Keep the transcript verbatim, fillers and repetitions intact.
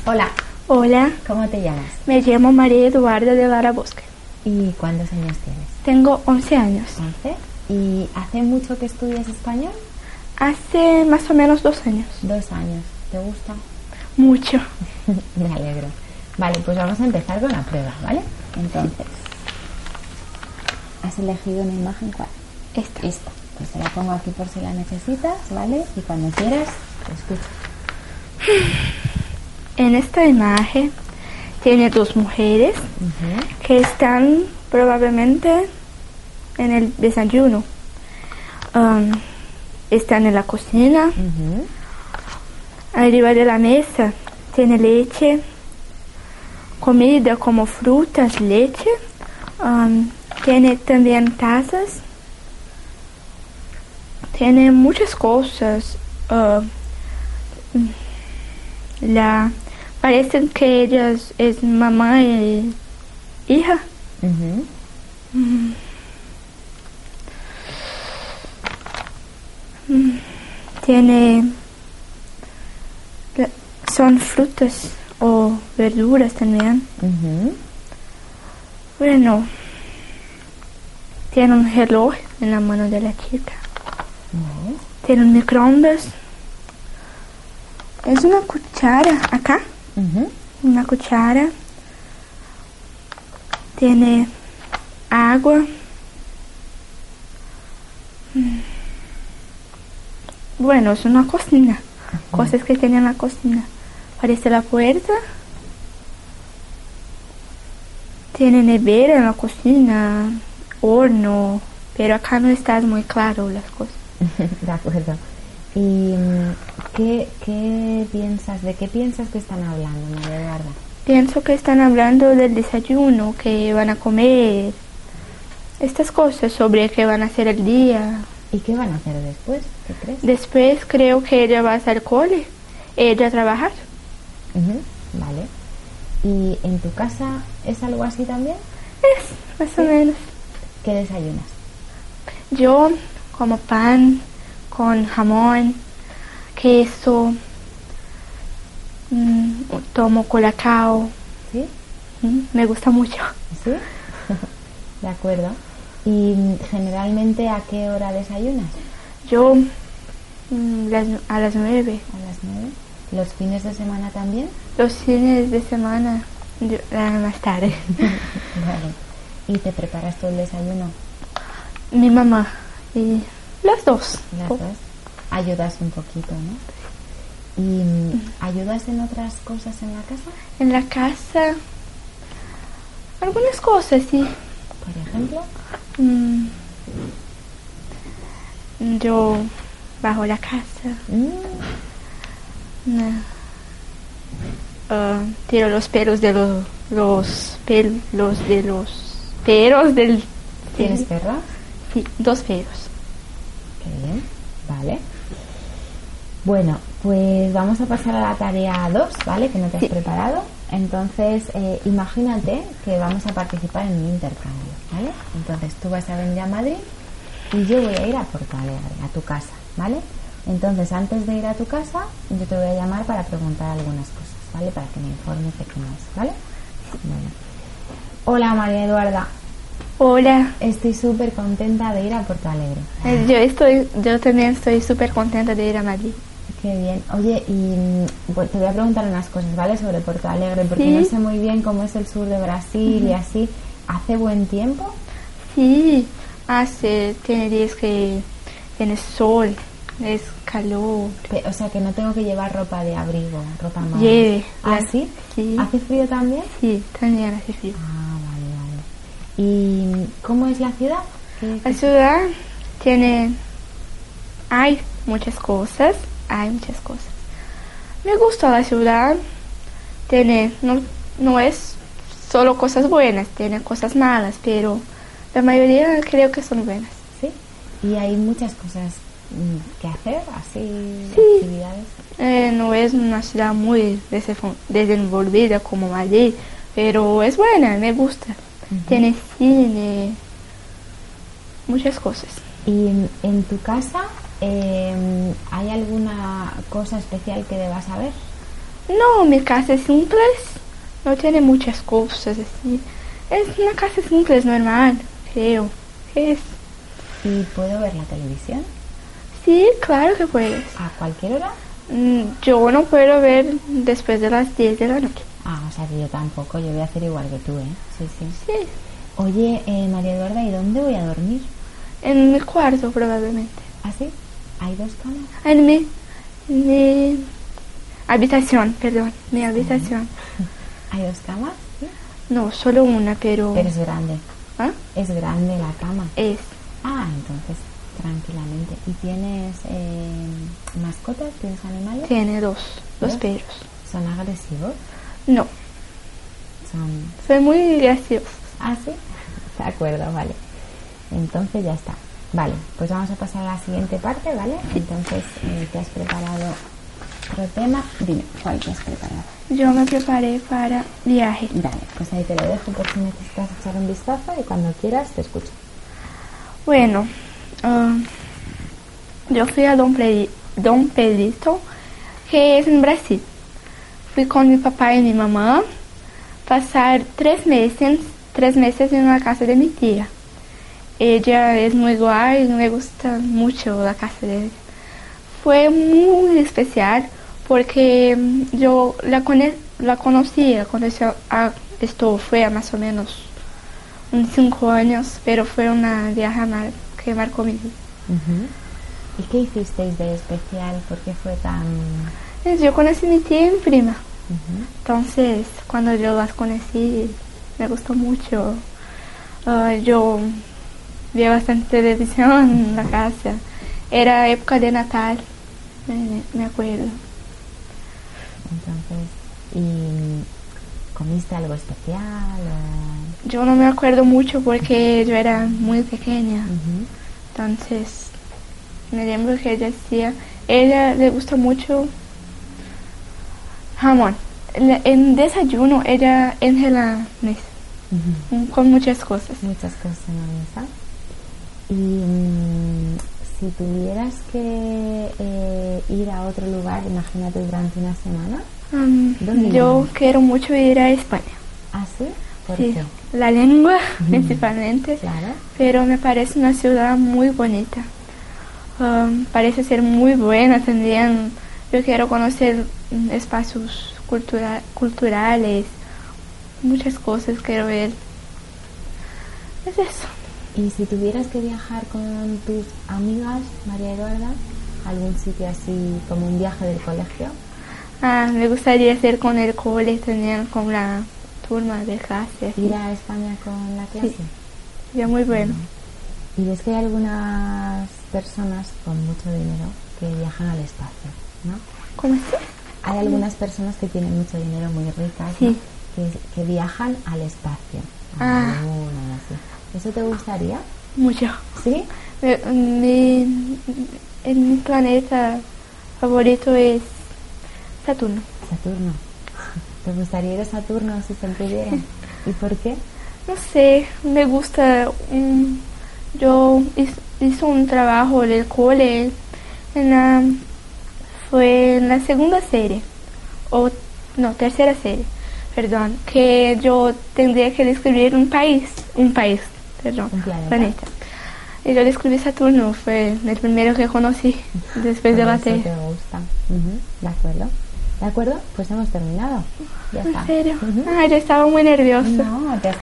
Hola. Hola. ¿Cómo te llamas? Me llamo María Eduarda de Lara Bosque. ¿Y cuántos años tienes? Tengo once años. ¿once? ¿Y hace mucho que estudias español? Hace más o menos dos años. Dos años. ¿Te gusta? Mucho. Me alegro. Vale, pues vamos a empezar con la prueba, ¿vale? Entonces, ¿has elegido una imagen cuál? Esta. Esta. Pues te la pongo aquí por si la necesitas, ¿vale? Y cuando quieras, te escucho. En esta imagen tiene dos mujeres Uh-huh. que están probablemente en el desayuno. Um, están en la cocina. Uh-huh. Arriba de la mesa tiene leche, comida como frutas, leche. Um, tiene también tazas. Tiene muchas cosas. Uh, la Parecen que ellas es mamá y hija. Uh-huh. Mm. Mm. Tiene son frutas o verduras también. Uh-huh. Bueno, tiene un reloj en la mano de la chica. Uh-huh. Tiene un microondas. Es una cuchara acá. Uh-huh. Una cuchara. Tiene agua. Bueno, es una cocina. Uh-huh. Cosas que tiene en la cocina. Parece la puerta. Tiene nevera en la cocina. Horno. Pero acá no está muy claro las cosas. De acuerdo. ¿Y qué, qué piensas, de qué piensas que están hablando, María Eduarda? Pienso que están hablando del desayuno, que van a comer, estas cosas, sobre qué van a hacer el día. ¿Y qué van a hacer después? ¿Qué crees? Después creo que ella va a hacer cole, ella a trabajar. Uh-huh. Vale. ¿Y en tu casa es algo así también? Es, más ¿Sí? o menos. ¿Qué desayunas? Yo como pan con jamón, queso, mmm, tomo colacao. ¿Sí? Mm, me gusta mucho. ¿Sí? De acuerdo. ¿Y generalmente a qué hora desayunas? Yo mmm, las, a las nueve. ¿A las nueve? ¿Los fines de semana también? Los fines de semana yo, eh, más tarde. Vale. ¿Y te preparas todo el desayuno? Mi mamá y las dos. Las dos. Ayudas un poquito, ¿no? ¿Y mm. ayudas en otras cosas en la casa? En la casa, algunas cosas, sí. ¿Por ejemplo? Mm. Yo bajo la casa. Mm. No. Uh, tiro los pelos de los los pelos de los perros del. ¿Tienes perros? Sí, dos perros. Qué bien, vale. Bueno, pues vamos a pasar a la tarea dos, ¿vale? Que no te has sí. preparado. Entonces, eh, imagínate que vamos a participar en un intercambio, ¿vale? Entonces tú vas a venir a Madrid y yo voy a ir a Porto Alegre, a tu casa, ¿vale? Entonces, antes de ir a tu casa, yo te voy a llamar para preguntar algunas cosas, ¿vale? Para que me informes de cómo es, ¿vale? Bueno. Hola, María Eduarda. Hola. Estoy súper contenta de ir a Porto Alegre. Eh, yo estoy, yo también estoy súper contenta de ir a Madrid. Qué bien. Oye, y pues, te voy a preguntar unas cosas, ¿vale? Sobre Porto Alegre, porque ¿Sí? no sé muy bien cómo es el sur de Brasil uh-huh. y así. ¿Hace buen tiempo? Sí, hace, tiene días que tiene sol, es calor. Pe- o sea, que no tengo que llevar ropa de abrigo, ropa más. Lleve. ¿Ah, sí? Sí. ¿Hace frío también? Sí, también hace frío. Ah, vale, vale. ¿Y cómo es la ciudad? ¿Qué, qué la ciudad tiene, hay muchas cosas, hay muchas cosas. Me gusta la ciudad, tiene, no, no es solo cosas buenas, tiene cosas malas, pero la mayoría creo que son buenas. Sí, y hay muchas cosas que hacer, así, sí. actividades. Eh, no es una ciudad muy desenvolvida como Madrid, pero es buena, me gusta. Uh-huh. Tiene cine, muchas cosas. ¿Y en, en tu casa eh, hay alguna cosa especial que debas saber? No, mi casa es simple, no tiene muchas cosas así. Es una casa simple, es normal, creo. Es. ¿Y puedo ver la televisión? Sí, claro que puedes. ¿A cualquier hora? Mm, Yo no puedo ver después de las diez de la noche. Ah, o sea que yo tampoco, yo voy a hacer igual que tú, ¿eh? Sí, sí. Sí, Oye, eh, María Eduarda, ¿y dónde voy a dormir? en mi cuarto probablemente. ¿Ah, sí? ¿Hay dos camas? En mi, mi habitación, perdón, mi habitación. ¿Hay dos camas? Sí. No, solo una, pero... Pero es grande. ¿Ah? Es grande la cama. Es. Ah, entonces, tranquilamente. ¿Y tienes eh, mascotas? ¿Tienes animales? Tiene dos, dos ¿Dos? perros. ¿Son agresivos? No, Son... soy muy gracioso. Ah, sí. De acuerdo, vale. Entonces ya está. Vale, pues vamos a pasar a la siguiente parte, ¿vale? Entonces, eh, ¿te has preparado otro tema? Dime, ¿cuál te has preparado? Yo me preparé para viaje. Dale, pues ahí te lo dejo por si necesitas echar un vistazo y cuando quieras te escucho. Bueno, ah, yo fui a Dom, Pedi- Dom Pedrito, que es en Brasil. Fui con mi papá y mi mamá pasar tres meses, tres meses en la casa de mi tía. Ella es muy guay y me gusta mucho la casa de ella. Fue muy especial porque mm, yo la, cone- la conocía cuando yo- ah, esto fue a más o menos unos cinco años, pero fue una viaje mar- que marcó mi vida. Ujú. ¿Y qué hicisteis de especial? ¿Por qué fue tan...? Eh, Yo conocí a mi tía y mi prima, Ujú. entonces cuando yo las conocí me gustó mucho. Ah, yo vi bastante televisión en la casa, era época de Natal, me, me acuerdo. Entonces, ¿y comiste algo especial? O... Yo no me acuerdo mucho porque yo era muy pequeña, Ujú. entonces me lembro que ella hacía, ella le gusta mucho jamón. Le- En desayuno ella engela mesa Ujú. con muchas cosas. Muchas cosas en la mesa. Y mm, si tuvieras que eh, ir a otro lugar, imagínate durante una semana, Um, ¿Dónde yo irías? quiero mucho ir a España. ¿ah, sí? ¿Por Sí, qué? la lengua Ujú. principalmente, Claro. pero me parece una ciudad muy bonita. Um, parece ser muy buena también. Yo quiero conocer mm, espacios cultura- culturales, muchas cosas quiero ver. Es eso. Y si tuvieras que viajar con tus amigas, María Eduarda, a algún sitio así como un viaje del colegio, Ah, me gustaría hacer con el cole también, con la turma de clase. ir a España con la clase. Ya muy bueno. Y ves que hay algunas personas con mucho dinero que viajan al espacio, ¿no? ¿Cómo así? Hay algunas personas que tienen mucho dinero, muy ricas, Sí. ¿no? que, que viajan al espacio. a la Ah. luna y así. ¿Eso te gustaría? Mucho. ¿Sí? Eh, Mi, en mi planeta favorito es Saturno. Saturno. ¿Te gustaría ir a Saturno si se pudiera? ¿Y por qué? No sé, me gusta. un- yo hiz- hice un trabajo del cole en la, fue en la segunda serie, o no, tercera serie, perdón, que yo tendría que describir un país, un país, perdón, Un planeta. Y yo describí Saturno, fue el primero que conocí después de Por la eso Tierra. te gusta. Ujú, de acuerdo. ¿De acuerdo? Pues hemos terminado. Ya está. ¿En serio? Ujú. Ah, yo estaba muy nerviosa. No, te